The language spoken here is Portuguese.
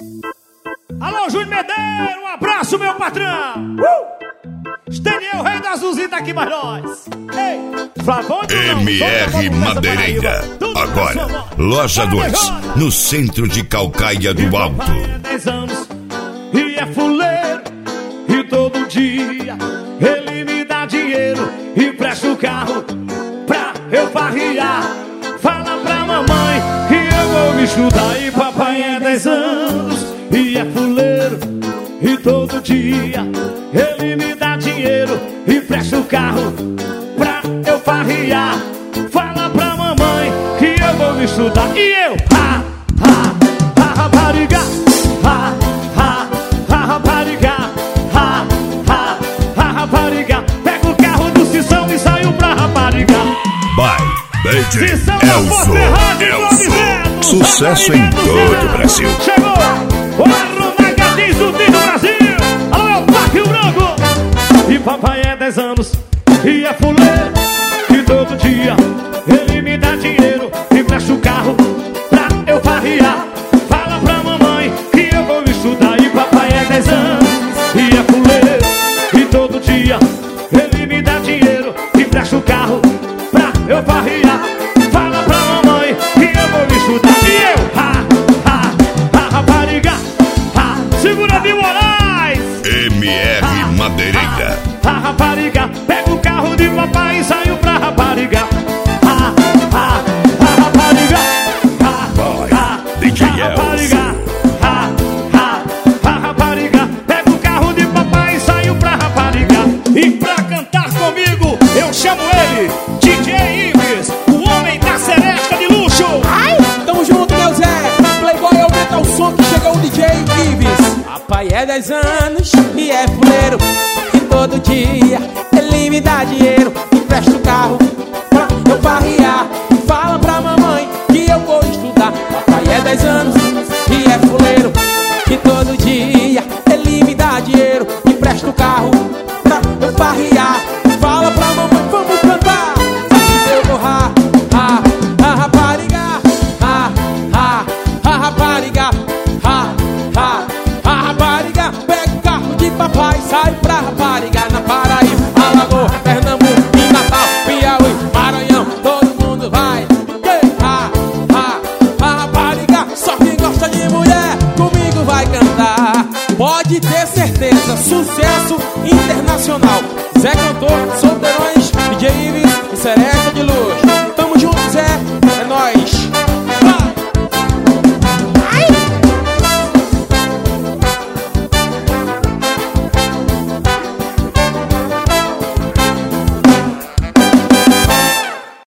Alô, Júnior Medeiro, um abraço, meu patrão. Daniel, rei da Azulzita aqui mais nós. MR Madeireira. Agora, Loja 2, no centro de Calcaia do Alto. 10 anos e é fuleiro. E todo dia ele me dá dinheiro e presta o carro pra eu farriar. Fala pra mamãe que eu vou me estudar. E papai é 10 anos e é fuleiro. E todo dia ele me dá dinheiro e presta o carro pra eu farriar. Fala pra mamãe que eu vou me estudar. E eu, rapariga, rapariga, rapariga. Pega o carro do Cissão e saiu pra rapariga. By DJ Elzo. Sucesso em todo o Brasil. Chegou o Arrumagadizo do Brasil. Alô, meu Paco Branco. E papai é 10 anos e é fuleiro. E todo dia ele me dá dinheiro e presta o carro pra eu farriar. Fala pra mamãe que eu vou estudar. E papai é 10 anos e é fuleiro. E todo dia ele me dá dinheiro e presta o carro pra eu farriar. Fala pra mamãe que eu vou me estudar. E eu, rapariga, segura de Moraes. MR Madeireira. Rapariga, pega o carro de papai e saiu pra rapariga. Rapariga, DJ rapariga, rapariga, pega o carro de papai e saiu pra rapariga. E pra cantar comigo, eu chamo ele, DJ Ives, o homem da seresta de luxo. Ai, tamo junto, meu Zé. Playboy, aumenta o som que chegou o DJ Ives. Papai é 10 anos e é fuleiro. E todo dia ele me dá dinheiro e presta o carro pra eu farriar. Fala pra mamãe que eu vou estudar. Papai é 10 anos e é fuleiro. E todo dia ele me dá dinheiro e presta o carro pra eu farriar. Fala pra mamãe, vamos cantar. Eu vou rapariga, rapariga, rapariga. Pega o carro de papai, sai pra rapariga. Na Paraíba, Alagoas, Pernambuco, em Natal, Piauí, Maranhão, todo mundo vai. Rapariga, só quem gosta de mulher comigo vai cantar. Pode ter certeza, sucesso